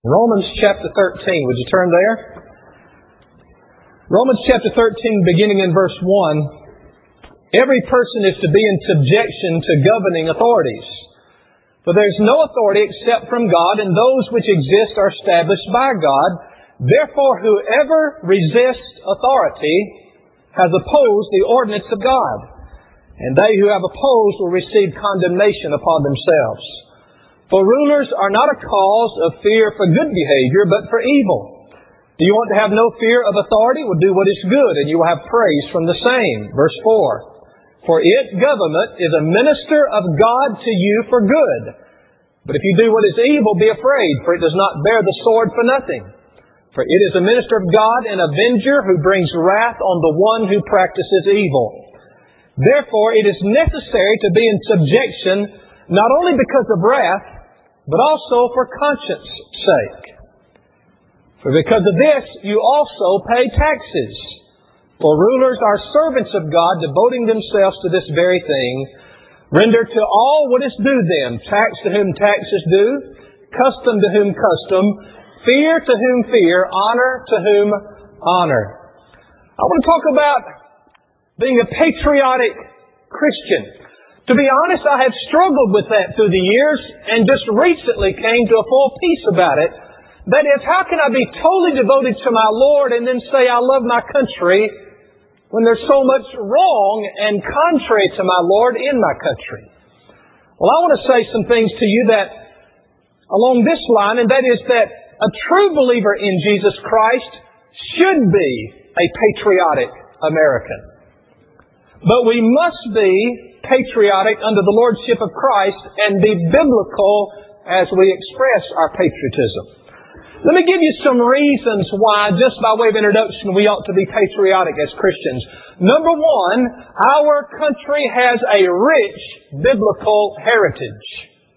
Romans chapter 13. Would you turn there? Romans chapter 13, beginning in verse 1. Every person is to be in subjection to governing authorities. For there is no authority except from God, and those which exist are established by God. Therefore, whoever resists authority has opposed the ordinance of God, and they who have opposed will receive condemnation upon themselves. For rulers are not a cause of fear for good behavior, but for evil. Do you want to have no fear of authority? Well, do what is good, and you will have praise from the same. Verse 4. For it, government, is a minister of God to you for good. But if you do what is evil, be afraid, for it does not bear the sword for nothing. For it is a minister of God, an avenger who brings wrath on the one who practices evil. Therefore, it is necessary to be in subjection, not only because of wrath, but also for conscience sake. For because of this, you also pay taxes. For rulers are servants of God, devoting themselves to this very thing. Render to all what is due them, tax to whom tax is due, custom to whom custom, fear to whom fear, honor to whom honor. I want to talk about being a patriotic Christian. To be honest, I have struggled with that through the years and just recently came to a full peace about it. That is, how can I be totally devoted to my Lord and then say I love my country when there's so much wrong and contrary to my Lord in my country? Well, I want to say some things to you that along this line, and that is that a true believer in Jesus Christ should be a patriotic American. But we must be patriotic under the lordship of Christ and be biblical as we express our patriotism. Let me give you some reasons why, just by way of introduction, we ought to be patriotic as Christians. Number one, our country has a rich biblical heritage.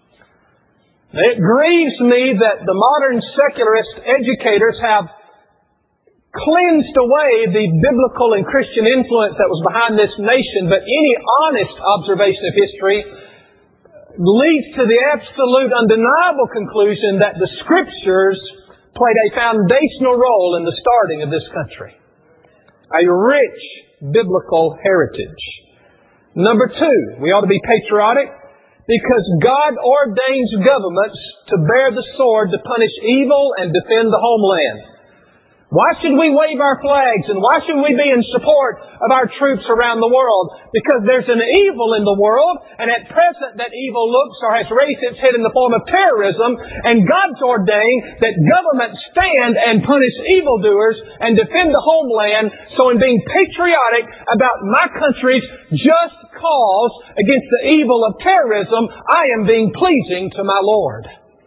It grieves me that the modern secularist educators have cleansed away the biblical and Christian influence that was behind this nation, but any honest observation of history leads to the absolute undeniable conclusion that the Scriptures played a foundational role in the starting of this country. A rich biblical heritage. Number two, we ought to be patriotic because God ordains governments to bear the sword to punish evil and defend the homeland. Why should we wave our flags and why should we be in support of our troops around the world? Because there's an evil in the world, and at present that evil looks or has raised its head in the form of terrorism, and God's ordained that governments stand and punish evildoers and defend the homeland. So in being patriotic about my country's just cause against the evil of terrorism, I am being pleasing to my Lord.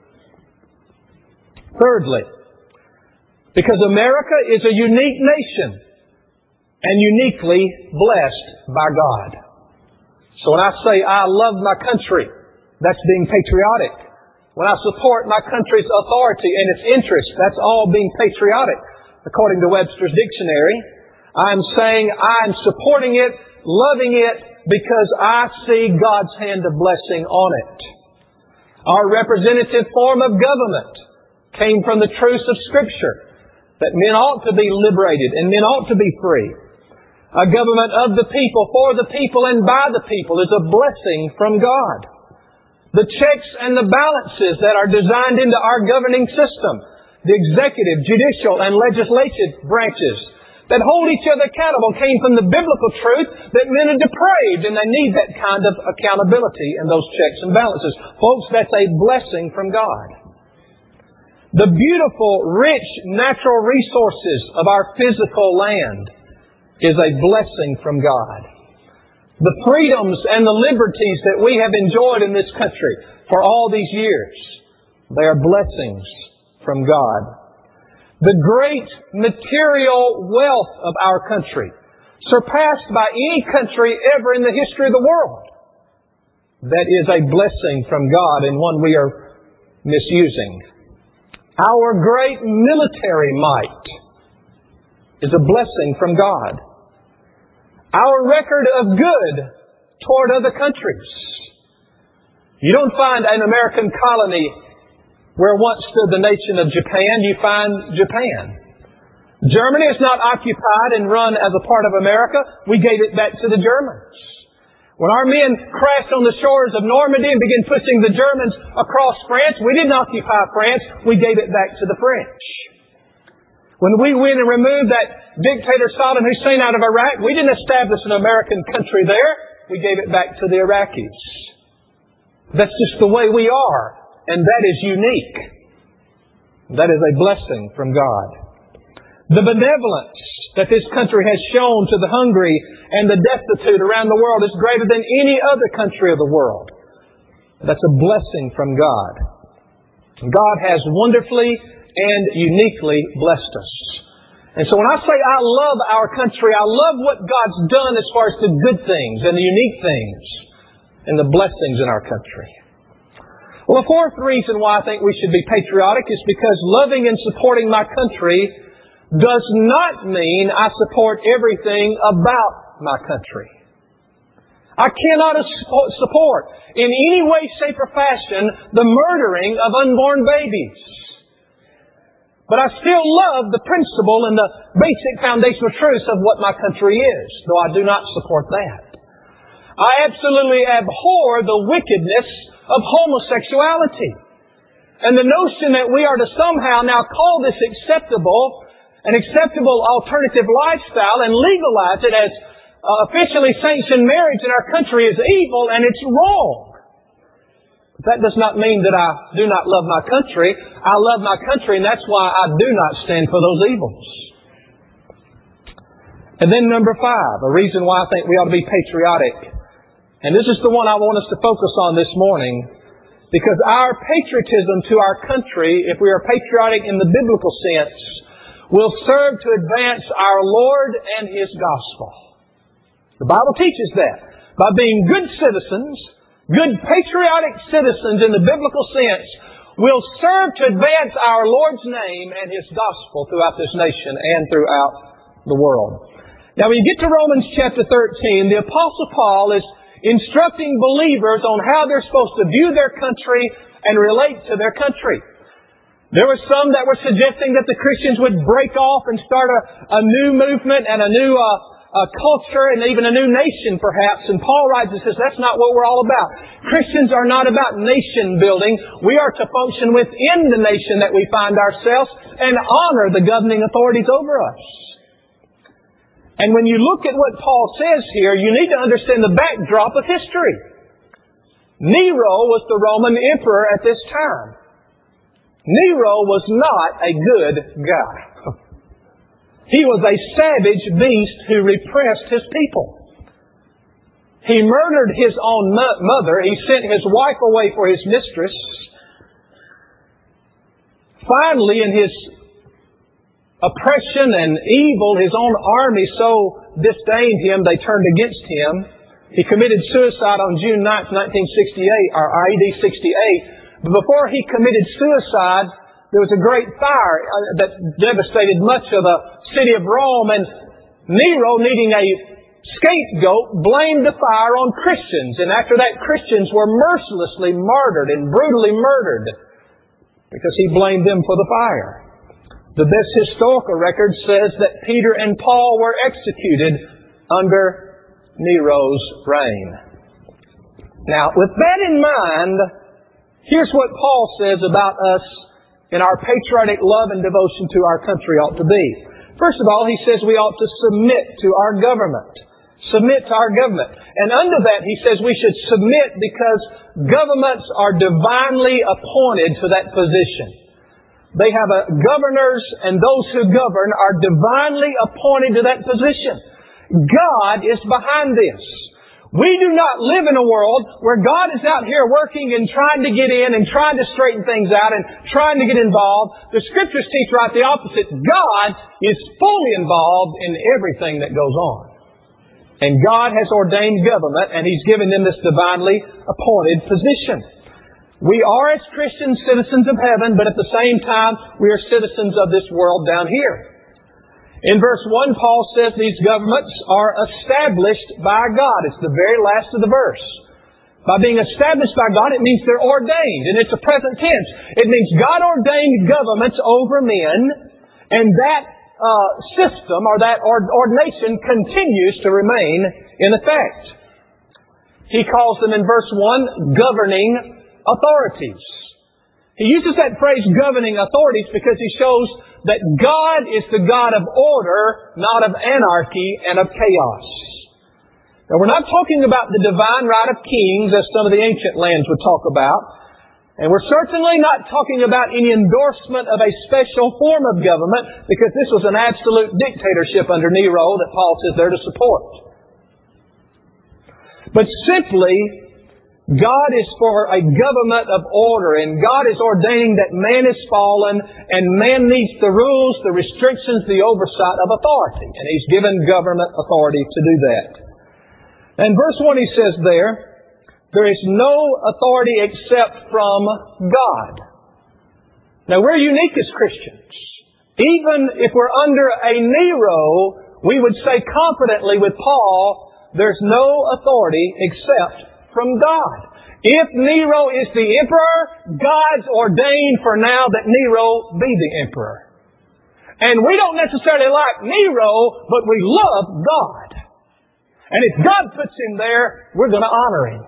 Thirdly, because America is a unique nation and uniquely blessed by God. So when I say I love my country, that's being patriotic. When I support my country's authority and its interests, that's all being patriotic. According to Webster's Dictionary, I'm saying I'm supporting it, loving it, because I see God's hand of blessing on it. Our representative form of government came from the truths of Scripture. That men ought to be liberated and men ought to be free. A government of the people, for the people, and by the people is a blessing from God. The checks and the balances that are designed into our governing system, the executive, judicial, and legislative branches that hold each other accountable came from the biblical truth that men are depraved and they need that kind of accountability and those checks and balances. Folks, that's a blessing from God. The beautiful, rich natural resources of our physical land is a blessing from God. The freedoms and the liberties that we have enjoyed in this country for all these years, they are blessings from God. The great material wealth of our country, surpassed by any country ever in the history of the world, that is a blessing from God and one we are misusing. Our great military might is a blessing from God. Our record of good toward other countries. You don't find an American colony Where once stood the nation of Japan, you find Japan. Germany is not occupied and run as a part of America. We gave it back to the Germans. When our men crashed on the shores of Normandy and began pushing the Germans across France, we didn't occupy France. We gave it back to the French. When we went and removed that dictator Saddam Hussein out of Iraq, we didn't establish an American country there. We gave it back to the Iraqis. That's just the way we are. And that is unique. That is a blessing from God. The benevolence that this country has shown to the hungry and the destitute around the world is greater than any other country of the world. That's a blessing from God. God has wonderfully and uniquely blessed us. And so when I say I love our country, I love what God's done as far as the good things and the unique things and the blessings in our country. Well, the fourth reason why I think we should be patriotic is because loving and supporting my country does not mean I support everything about my country. I cannot support in any way, shape, or fashion the murdering of unborn babies. But I still love the principle and the basic foundational truths of what my country is, though I do not support that. I absolutely abhor the wickedness of homosexuality. And the notion that we are to somehow now call this an acceptable alternative lifestyle and legalize it as officially sanctioned marriage in our country is evil and it's wrong. That does not mean that I do not love my country. I love my country, and that's why I do not stand for those evils. And then number 5, a reason why I think we ought to be patriotic. And this is the one I want us to focus on this morning, because our patriotism to our country, if we are patriotic in the biblical sense, will serve to advance our Lord and His gospel. The Bible teaches that. By being good citizens, good patriotic citizens in the biblical sense, will serve to advance our Lord's name and His gospel throughout this nation and throughout the world. Now when you get to Romans chapter 13, the Apostle Paul is instructing believers on how they're supposed to view their country and relate to their country. There were some that were suggesting that the Christians would break off and start a new movement and a new culture and even a new nation perhaps. And Paul writes and says that's not what we're all about. Christians are not about nation building. We are to function within the nation that we find ourselves and honor the governing authorities over us. And when you look at what Paul says here, you need to understand the backdrop of history. Nero was the Roman emperor at this time. Nero was not a good guy. He was a savage beast who repressed his people. He murdered his own mother. He sent his wife away for his mistress. Finally, in his oppression and evil, his own army so disdained him, they turned against him. He committed suicide on June 9th, 1968, or AD 68. But before he committed suicide, there was a great fire that devastated much of the city of Rome. And Nero, needing a scapegoat, blamed the fire on Christians. And after that, Christians were mercilessly martyred and brutally murdered because he blamed them for the fire. The best historical record says that Peter and Paul were executed under Nero's reign. Now, with that in mind, here's what Paul says about us in our patriotic love and devotion to our country ought to be. First of all, he says we ought to submit to our government. Submit to our government. And under that, he says we should submit because governments are divinely appointed to that position. They have governors, and those who govern are divinely appointed to that position. God is behind this. We do not live in a world where God is out here working and trying to get in and trying to straighten things out and trying to get involved. The Scriptures teach right the opposite. God is fully involved in everything that goes on. And God has ordained government, and He's given them this divinely appointed position. We are, as Christians, citizens of heaven, but at the same time, we are citizens of this world down here. In verse 1, Paul says these governments are established by God. It's the very last of the verse. By being established by God, it means they're ordained, and it's a present tense. It means God ordained governments over men, and that system or that ordination continues to remain in effect. He calls them in verse 1 governing authorities. He uses that phrase governing authorities because he shows that God is the God of order, not of anarchy and of chaos. Now, we're not talking about the divine right of kings, as some of the ancient lands would talk about. And we're certainly not talking about any endorsement of a special form of government, because this was an absolute dictatorship under Nero that Paul says they're to support. But simply, God is for a government of order, and God is ordaining that man is fallen, and man needs the rules, the restrictions, the oversight of authority. And He's given government authority to do that. And verse 1 he says there is no authority except from God. Now we're unique as Christians. Even if we're under a Nero, we would say confidently with Paul, there's no authority except from God. If Nero is the emperor, God's ordained for now that Nero be the emperor. And we don't necessarily like Nero, but we love God. And if God puts Him there, we're going to honor Him.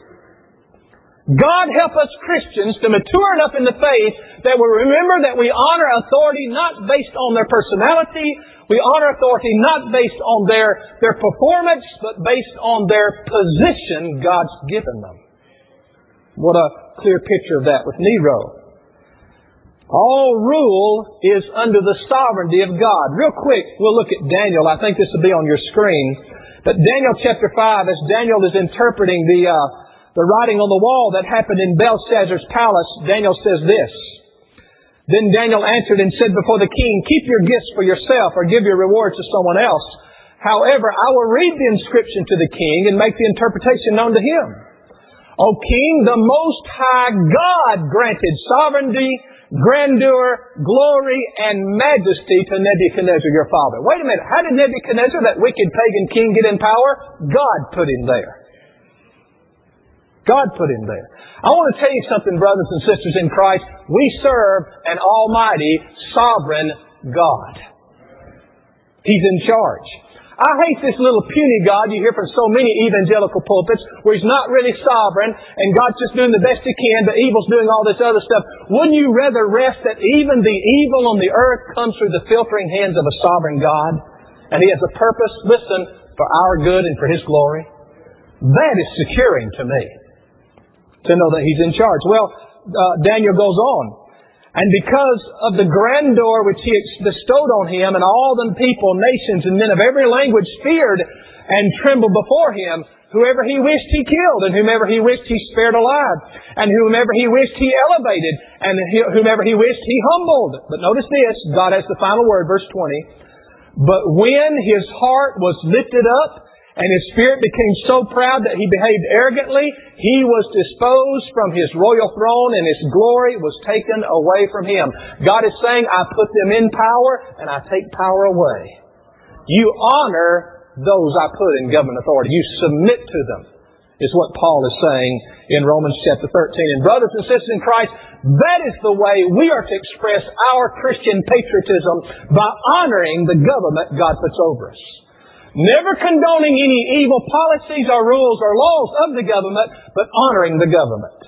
God help us Christians to mature enough in the faith that we remember that we honor authority not based on their personality. We honor authority not based on their performance, but based on their position God's given them. What a clear picture of that with Nero. All rule is under the sovereignty of God. Real quick, we'll look at Daniel. I think this will be on your screen. But Daniel chapter 5, as Daniel is interpreting the writing on the wall that happened in Belshazzar's palace, Daniel says this. Then Daniel answered and said before the king, keep your gifts for yourself or give your rewards to someone else. However, I will read the inscription to the king and make the interpretation known to him. O king, the Most High God granted sovereignty, grandeur, glory, and majesty to Nebuchadnezzar your father. Wait a minute. How did Nebuchadnezzar, that wicked pagan king, get in power? God put him there. God put him there. I want to tell you something, brothers and sisters in Christ. We serve an almighty, sovereign God. He's in charge. I hate this little puny God you hear from so many evangelical pulpits where He's not really sovereign and God's just doing the best He can, but evil's doing all this other stuff. Wouldn't you rather rest that even the evil on the earth comes through the filtering hands of a sovereign God? And He has a purpose, listen, for our good and for His glory? That is securing to me, to know that He's in charge. Well, Daniel goes on. And because of the grandeur which He bestowed on him, and all the people, nations, and men of every language feared and trembled before him, whoever He wished He killed, and whomever He wished He spared alive, and whomever He wished He elevated, and whomever He wished He humbled. But notice this, God has the final word, verse 20. But when his heart was lifted up, and his spirit became so proud that he behaved arrogantly, he was disposed from his royal throne, and his glory was taken away from him. God is saying, I put them in power, and I take power away. You honor those I put in government authority. You submit to them, is what Paul is saying in Romans chapter 13. And brothers and sisters in Christ, that is the way we are to express our Christian patriotism, by honoring the government God puts over us. Never condoning any evil policies or rules or laws of the government, but honoring the government.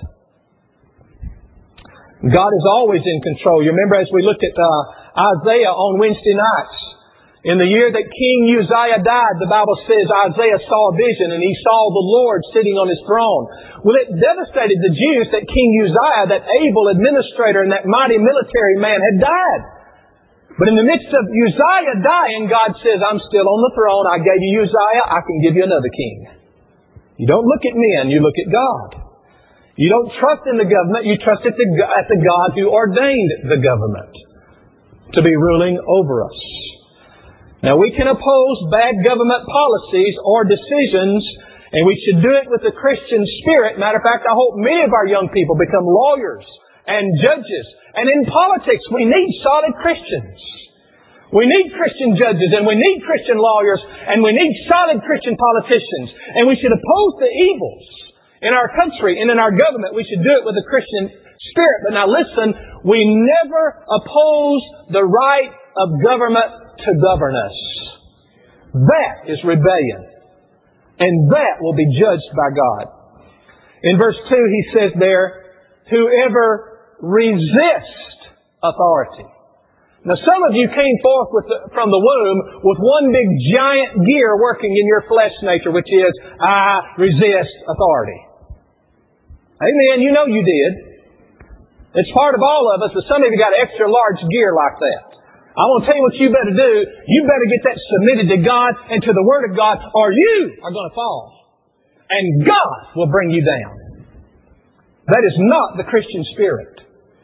God is always in control. You remember as we looked at Isaiah on Wednesday nights, in the year that King Uzziah died, the Bible says Isaiah saw a vision and he saw the Lord sitting on His throne. Well, it devastated the Jews that King Uzziah, that able administrator and that mighty military man, had died. But in the midst of Uzziah dying, God says, I'm still on the throne. I gave you Uzziah. I can give you another king. You don't look at men. You look at God. You don't trust in the government. You trust at the God who ordained the government to be ruling over us. Now, we can oppose bad government policies or decisions, and we should do it with a Christian spirit. Matter of fact, I hope many of our young people become lawyers and judges. And in politics, we need solid Christians. We need Christian judges, and we need Christian lawyers, and we need solid Christian politicians. And we should oppose the evils in our country and in our government. We should do it with a Christian spirit. But now listen, we never oppose the right of government to govern us. That is rebellion. And that will be judged by God. In verse 2 he says there, whoever resists authority. Now some of you came forth from the womb with one big giant gear working in your flesh nature, which is, I resist authority. Amen. You know you did. It's part of all of us, but some of you got extra large gear like that. I want to tell you what you better do. You better get that submitted to God and to the Word of God, or you are going to fall. And God will bring you down. That is not the Christian spirit.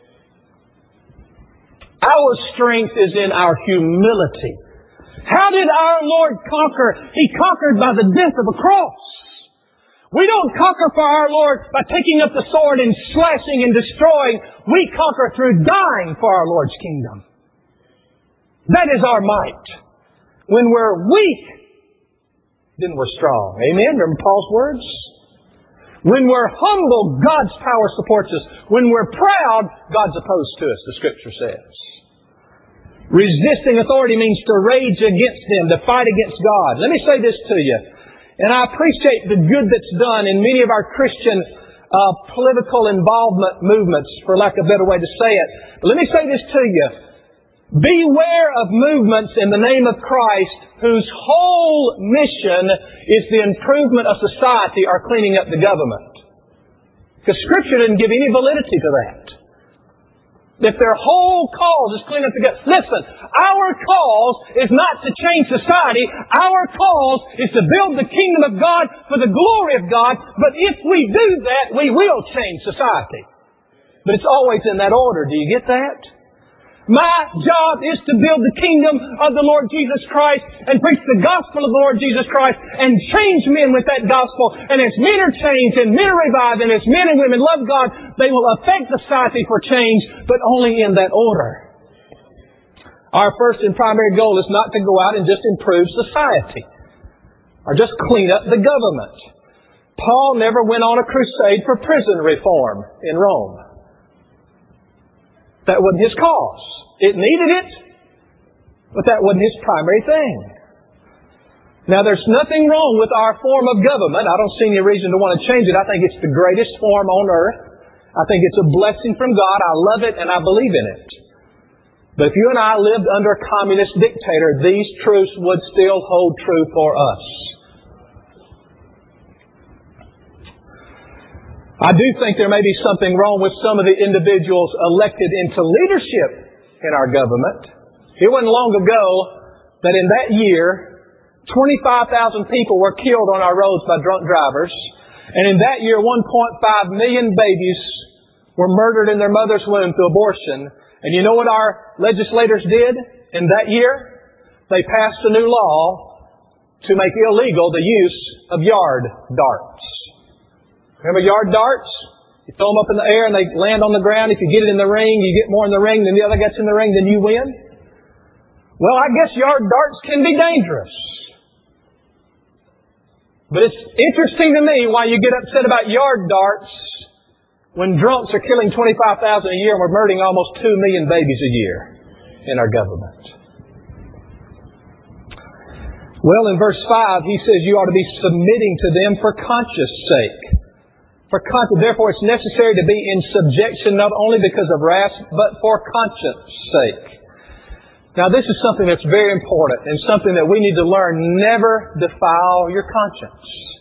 Our strength is in our humility. How did our Lord conquer? He conquered by the death of a cross. We don't conquer for our Lord by taking up the sword and slashing and destroying. We conquer through dying for our Lord's kingdom. That is our might. When we're weak, then we're strong. Amen? Remember Paul's words? When we're humble, God's power supports us. When we're proud, God's opposed to us, the Scripture says. Resisting authority means to rage against them, to fight against God. Let me say this to you. And I appreciate the good that's done in many of our Christian political involvement movements, for lack of a better way to say it. But let me say this to you. Beware of movements in the name of Christ whose whole mission is the improvement of society or cleaning up the government. Because Scripture didn't give any validity to that. If their whole cause is clean up the government. Listen, our cause is not to change society. Our cause is to build the kingdom of God for the glory of God. But if we do that, we will change society. But it's always in that order. Do you get that? My job is to build the kingdom of the Lord Jesus Christ and preach the gospel of the Lord Jesus Christ and change men with that gospel. And as men are changed and men are revived and as men and women love God, they will affect society for change, but only in that order. Our first and primary goal is not to go out and just improve society or just clean up the government. Paul never went on a crusade for prison reform in Rome. That wasn't his cause. It needed it, but that wasn't his primary thing. Now, there's nothing wrong with our form of government. I don't see any reason to want to change it. I think it's the greatest form on earth. I think it's a blessing from God. I love it and I believe in it. But if you and I lived under a communist dictator, these truths would still hold true for us. I do think there may be something wrong with some of the individuals elected into leadership in our government. It wasn't long ago that in that year, 25,000 people were killed on our roads by drunk drivers. And in that year, 1.5 million babies were murdered in their mother's womb through abortion. And you know what our legislators did in that year? They passed a new law to make illegal the use of yard darts. Remember yard darts? You throw them up in the air and they land on the ground. If you get it in the ring, you get more in the ring than the other gets in the ring, then you win. Well, I guess yard darts can be dangerous. But it's interesting to me why you get upset about yard darts when drunks are killing 25,000 a year and we're murdering almost 2 million babies a year in our government. Well, in verse 5, he says you ought to be submitting to them for conscience sake. Therefore, it's necessary to be in subjection not only because of wrath, but for conscience sake. Now, this is something that's very important and something that we need to learn. Never defile your conscience.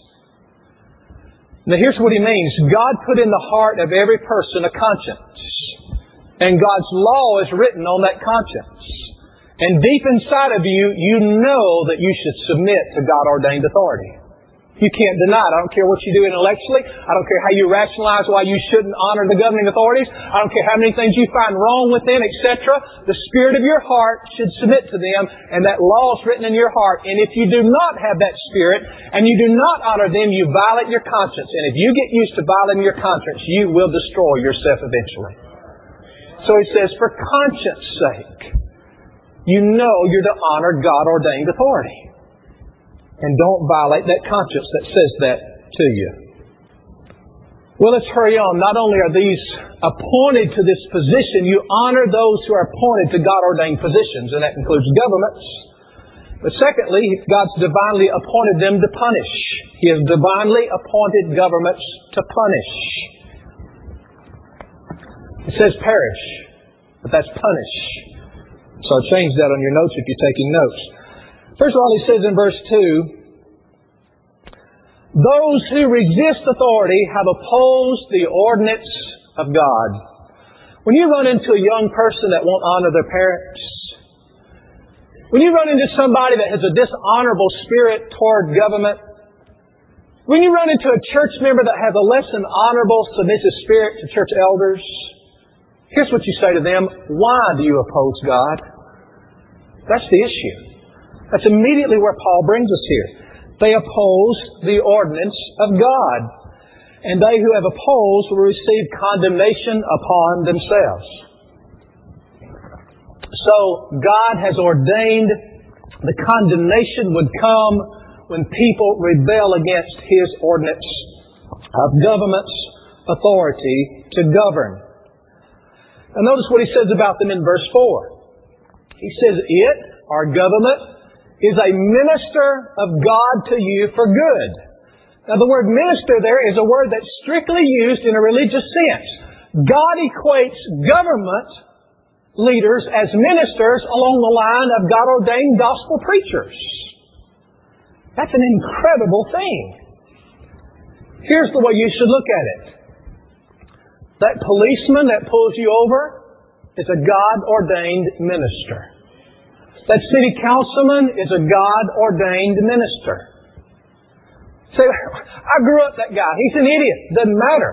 Now, here's what he means. God put in the heart of every person a conscience. And God's law is written on that conscience. And deep inside of you, you know that you should submit to God-ordained authority. You can't deny it. I don't care what you do intellectually. I don't care how you rationalize why you shouldn't honor the governing authorities. I don't care how many things you find wrong with them, etc. The spirit of your heart should submit to them, and that law is written in your heart. And if you do not have that spirit, and you do not honor them, you violate your conscience. And if you get used to violating your conscience, you will destroy yourself eventually. So he says, for conscience sake, you know you're to honor God-ordained authority. And don't violate that conscience that says that to you. Well, let's hurry on. Not only are these appointed to this position, you honor those who are appointed to God-ordained positions, and that includes governments. But secondly, God's divinely appointed them to punish. He has divinely appointed governments to punish. It says perish, but that's punish. So change that on your notes if you're taking notes. First of all, he says in verse 2, those who resist authority have opposed the ordinance of God. When you run into a young person that won't honor their parents, when you run into somebody that has a dishonorable spirit toward government, when you run into a church member that has a less than honorable, submissive spirit to church elders, here's what you say to them: why do you oppose God? That's the issue. That's immediately where Paul brings us here. They oppose the ordinance of God. And they who have opposed will receive condemnation upon themselves. So God has ordained the condemnation would come when people rebel against His ordinance of government's authority to govern. Now notice what he says about them in verse 4. He says, it, our government, is a minister of God to you for good. Now the word minister there is a word that's strictly used in a religious sense. God equates government leaders as ministers along the line of God-ordained gospel preachers. That's an incredible thing. Here's the way you should look at it. That policeman that pulls you over is a God-ordained minister. That city councilman is a God-ordained minister. Say, I grew up that guy. He's an idiot. Doesn't matter.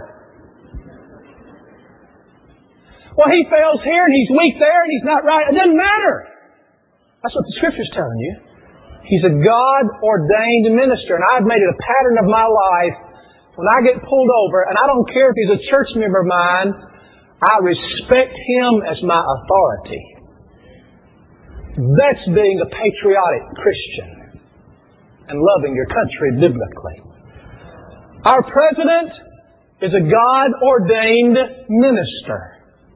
Well, he fails here and he's weak there and he's not right. It doesn't matter. That's what the Scripture's telling you. He's a God-ordained minister. And I've made it a pattern of my life. When I get pulled over, and I don't care if he's a church member of mine, I respect him as my authority. That's being a patriotic Christian and loving your country biblically. Our president is a God-ordained minister.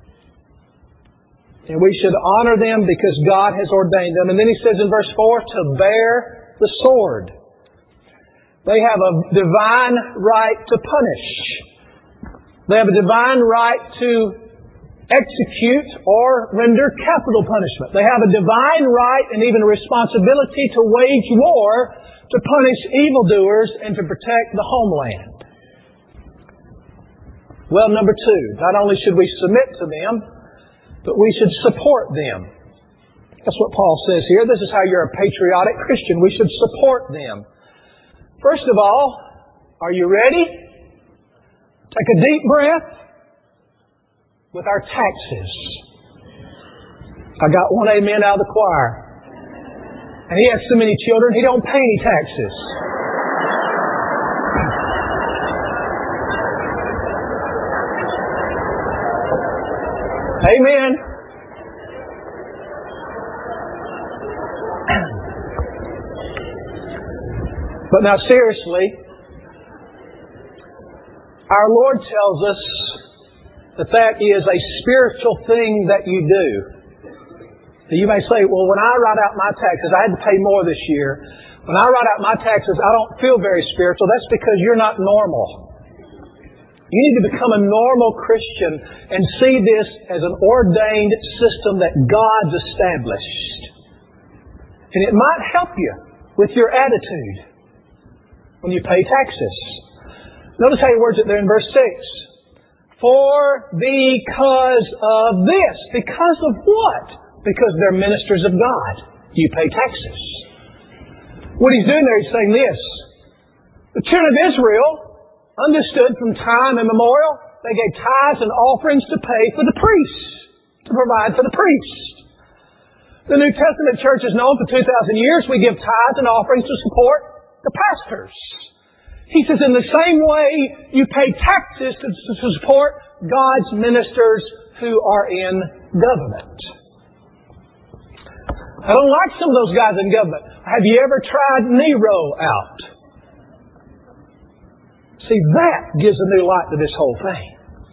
And we should honor them because God has ordained them. And then he says in verse 4, to bear the sword. They have a divine right to punish. They have a divine right to execute or render capital punishment. They have a divine right and even a responsibility to wage war to punish evildoers and to protect the homeland. Well, number 2, not only should we submit to them, but we should support them. That's what Paul says here. This is how you're a patriotic Christian. We should support them. First of all, are you ready? Take a deep breath. With our taxes. I got one amen out of the choir. And he has so many children, he don't pay any taxes. Amen. But now seriously, our Lord tells us that is a spiritual thing that you do. So you may say, well, when I write out my taxes, I had to pay more this year. When I write out my taxes, I don't feel very spiritual. That's because you're not normal. You need to become a normal Christian and see this as an ordained system that God's established. And it might help you with your attitude when you pay taxes. Notice how he words it there in verse 6. For because of this. Because of what? Because they're ministers of God. You pay taxes. What he's doing there, he's saying this. The children of Israel understood from time immemorial, they gave tithes and offerings to pay for the priests, to provide for the priests. The New Testament church is known for 2,000 years. We give tithes and offerings to support the pastors. He says in the same way you pay taxes to support God's ministers who are in government. I don't like some of those guys in government. Have you ever tried Nero out? See, that gives a new light to this whole thing.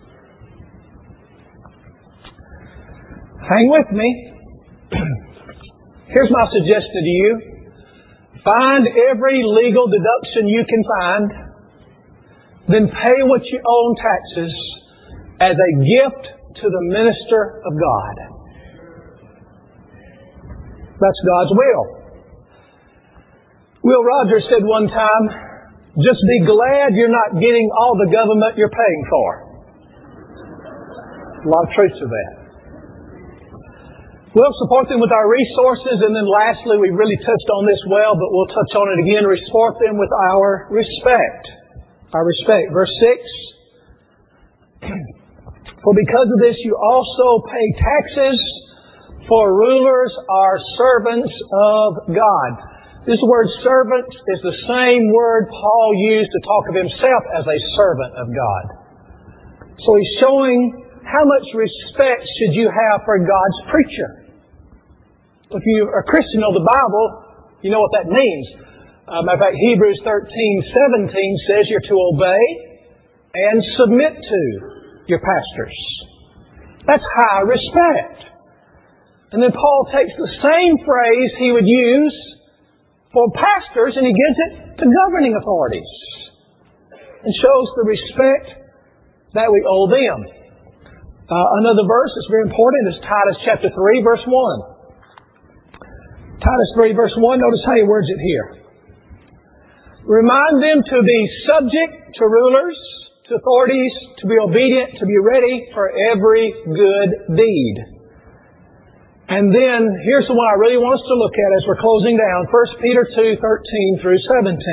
Hang with me. Here's my suggestion to you. Find every legal deduction you can find. Then pay what you owe in taxes as a gift to the minister of God. That's God's will. Will Rogers said one time, just be glad you're not getting all the government you're paying for. A lot of truth to that. We'll support them with our resources, and then lastly, we really touched on this well, but we'll touch on it again, support them with our respect. Our respect. Verse 6. For because of this you also pay taxes, for rulers are servants of God. This word servant is the same word Paul used to talk of himself as a servant of God. So he's showing how much respect should you have for God's preacher. If you are a Christian of the Bible, you know what that means. Matter of fact, Hebrews 13:17 says you're to obey and submit to your pastors. That's high respect. And then Paul takes the same phrase he would use for pastors and he gives it to governing authorities and shows the respect that we owe them. Another verse that's very important is Titus chapter 3, verse 1. Titus 3, verse 1, notice how he words it here. Remind them to be subject to rulers, to authorities, to be obedient, to be ready for every good deed. And then, here's the one I really want us to look at as we're closing down. 1 Peter 2:13 through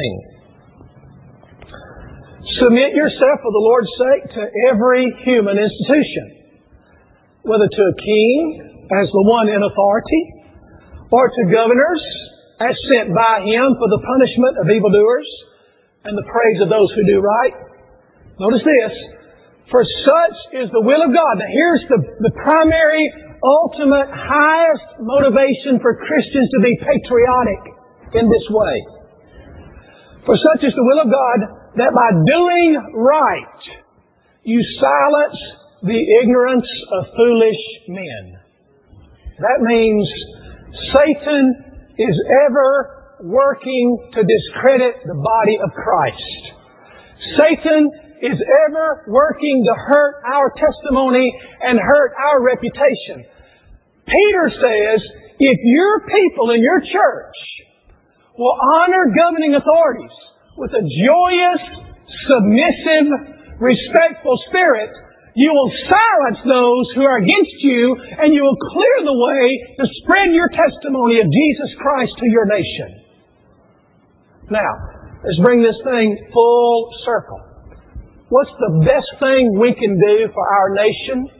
17. Submit yourself for the Lord's sake to every human institution, whether to a king as the one in authority, or to governors as sent by him for the punishment of evildoers and the praise of those who do right. Notice this. For such is the will of God. Now here's the primary, ultimate, highest motivation for Christians to be patriotic in this way. For such is the will of God that by doing right you silence the ignorance of foolish men. That means Satan is ever working to discredit the body of Christ. Satan is ever working to hurt our testimony and hurt our reputation. Peter says, if your people in your church will honor governing authorities with a joyous, submissive, respectful spirit, you will silence those who are against you, and you will clear the way to spread your testimony of Jesus Christ to your nation. Now, let's bring this thing full circle. What's the best thing we can do for our nation?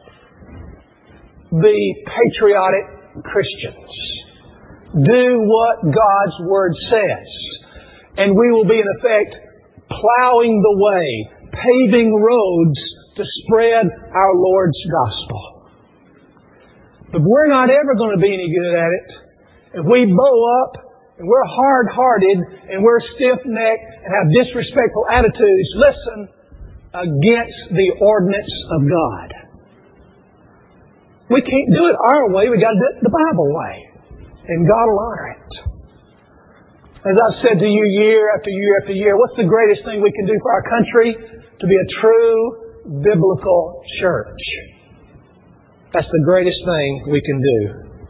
Be patriotic Christians. Do what God's Word says. And we will be, in effect, plowing the way, paving roads to spread our Lord's gospel. But we're not ever going to be any good at it if we bow up and we're hard-hearted and we're stiff-necked and have disrespectful attitudes. Listen, against the ordinance of God. We can't do it our way. We've got to do it the Bible way. And God will honor it. As I've said to you year after year after year, what's the greatest thing we can do for our country? To be a true biblical church. That's the greatest thing we can do.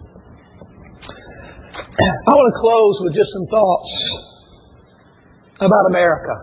I want to close with just some thoughts about America.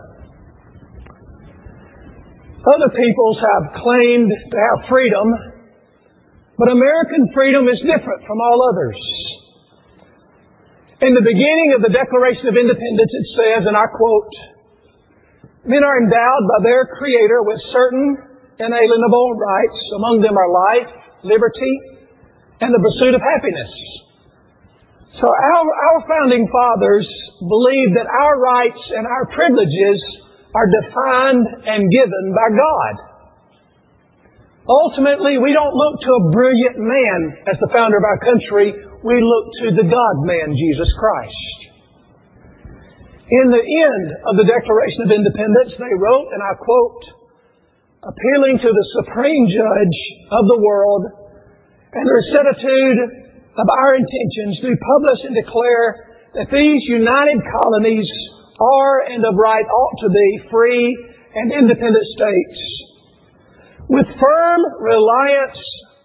Other peoples have claimed to have freedom, but American freedom is different from all others. In the beginning of the Declaration of Independence, it says, and I quote, "Men are endowed by their Creator with certain inalienable rights. Among them are life, liberty, and the pursuit of happiness." So our founding fathers believed that our rights and our privileges are defined and given by God. Ultimately, we don't look to a brilliant man as the founder of our country. We look to the God-man, Jesus Christ. In the end of the Declaration of Independence, they wrote, and I quote, "Appealing to the Supreme Judge of the world and the rectitude of our intentions, do publish and declare that these united colonies are and of right ought to be free and independent states. With firm reliance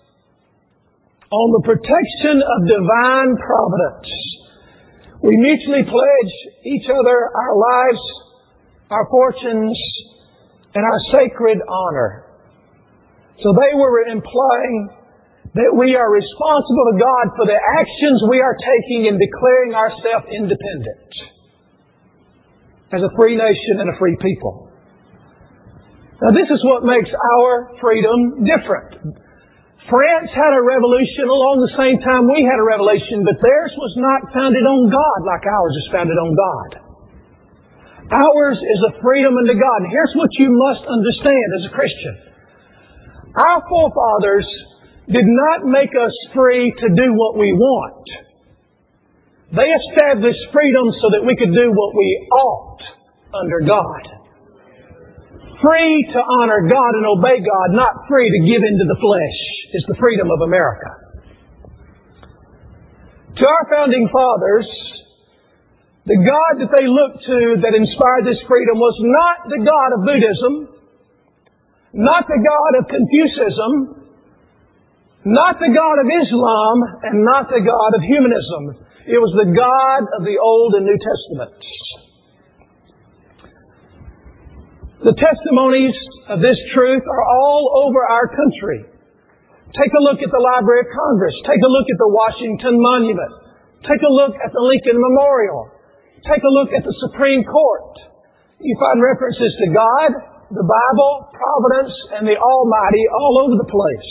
on the protection of divine providence, we mutually pledge each other our lives, our fortunes, and our sacred honor." So they were implying that we are responsible to God for the actions we are taking in declaring ourselves independent as a free nation and a free people. Now this is what makes our freedom different. France had a revolution along the same time we had a revolution, but theirs was not founded on God like ours is founded on God. Ours is a freedom unto God. And here's what you must understand as a Christian. Our forefathers did not make us free to do what we want. They established freedom so that we could do what we ought under God. Free to honor God and obey God, not free to give into the flesh, is the freedom of America. To our founding fathers, the God that they looked to that inspired this freedom was not the God of Buddhism, not the God of Confucianism, not the God of Islam, and not the God of humanism. It was the God of the Old and New Testaments. The testimonies of this truth are all over our country. Take a look at the Library of Congress. Take a look at the Washington Monument. Take a look at the Lincoln Memorial. Take a look at the Supreme Court. You find references to God, the Bible, Providence, and the Almighty all over the place.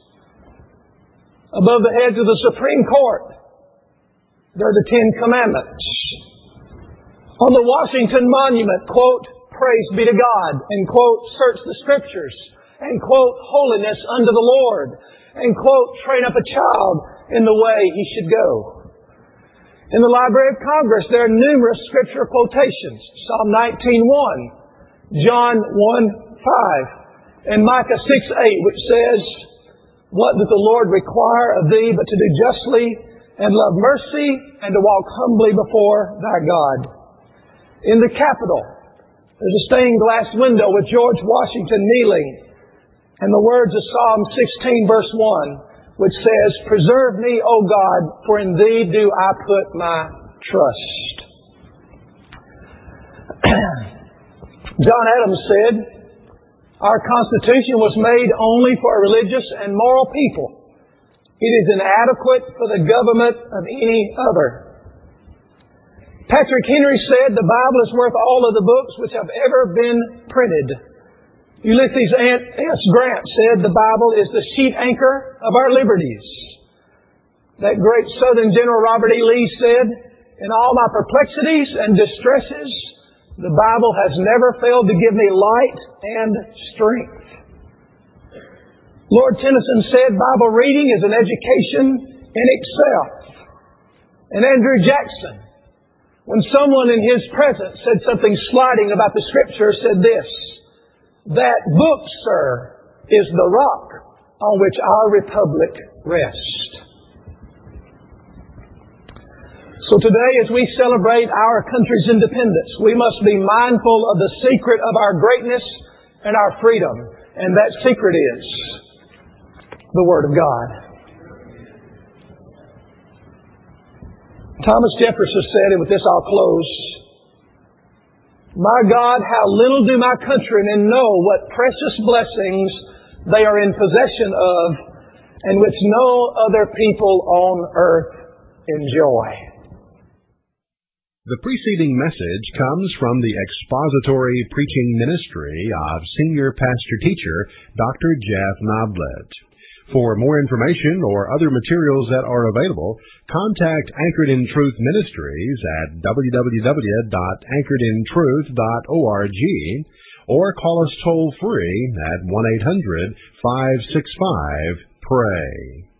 Above the heads of the Supreme Court, there are the Ten Commandments. On the Washington Monument, quote, "Praise be to God," and quote, "Search the Scriptures," and quote, "Holiness unto the Lord," and quote, "Train up a child in the way he should go." In the Library of Congress, there are numerous Scripture quotations. Psalm 19:1, John 1:5, and Micah 6:8, which says, "What doth the Lord require of thee but to do justly and love mercy and to walk humbly before thy God?" In the Capitol, there's a stained glass window with George Washington kneeling and the words of Psalm 16 verse 1, which says, "Preserve me, O God, for in thee do I put my trust." John Adams said, "Our Constitution was made only for a religious and moral people. It is inadequate for the government of any other." Patrick Henry said, "The Bible is worth all of the books which have ever been printed." Ulysses S. Grant said, "The Bible is the sheet anchor of our liberties." That great Southern General Robert E. Lee said, "In all my perplexities and distresses, the Bible has never failed to give me light and strength." Lord Tennyson said, "Bible reading is an education in itself." And Andrew Jackson, when someone in his presence said something slighting about the Scripture, said this, "That book, sir, is the rock on which our republic rests." So today, as we celebrate our country's independence, we must be mindful of the secret of our greatness and our freedom. And that secret is the Word of God. Thomas Jefferson said, and with this I'll close, "My God, how little do my countrymen know what precious blessings they are in possession of, and which no other people on earth enjoy." The preceding message comes from the expository preaching ministry of Senior Pastor Teacher Dr. Jeff Noblett. For more information or other materials that are available, contact Anchored in Truth Ministries at www.anchoredintruth.org or call us toll-free at 1-800-565-PRAY.